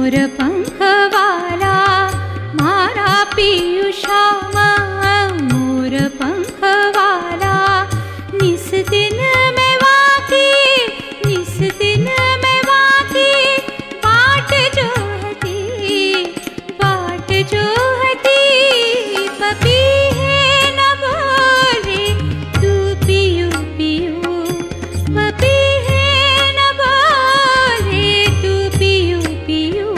मोर पंख वाला मारा पियू श्याम, मोर पंख वाला निस दिन में वाकी, निस दिन में वाकी बाट जोहती, बाट जोहती। पपी है न बोले तू पियू पियू, पपी है न बोले तू पियू पियू।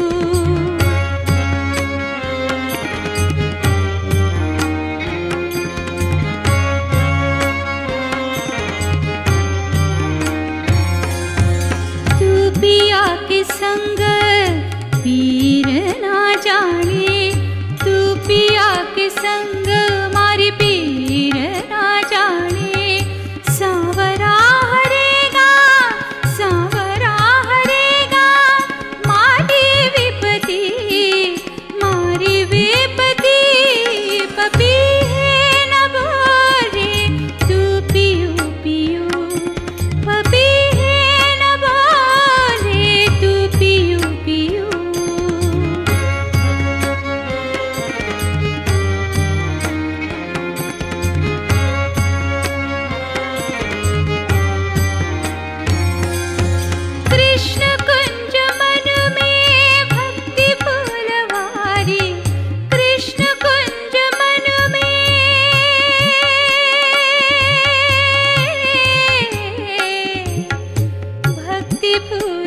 तू पिया के संग पीर ना जाने, तू पिया के संग मारी पीर ना जाने। सांवरा हरेगा, सांवरा हरेगा मारी विपति, मारी विपति। पपी है न बोले तू पियू पियू, पपी है न बोले तू पियू पियू। कृष्ण कुंज मन में भक्ति फूलवारी, कृष्ण कुंज मन में भक्ति फूल